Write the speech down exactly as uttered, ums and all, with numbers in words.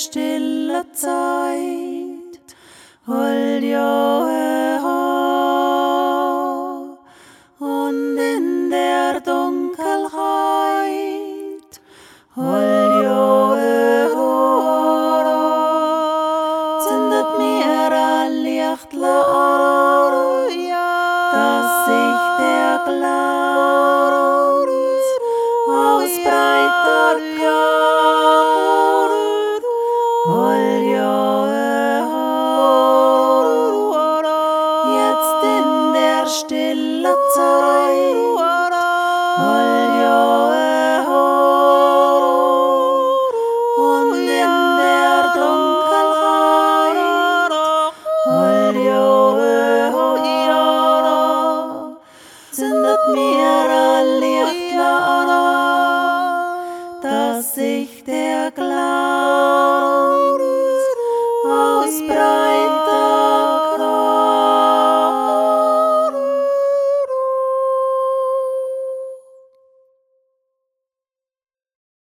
stille Zeit, hol Joe ho, und in der Dunkelheit, hol Joe ho, zündet mir ein Lichtlein an, dass sich der Glanz ausbreiten kann. Hol Joe ho, jetzt in der stille Zeit, hol Joe ho, und in der Dunkelheit, hol Joe ho, zündet mir ein Lichtlein an, dass sich der Glanz ausbreitet.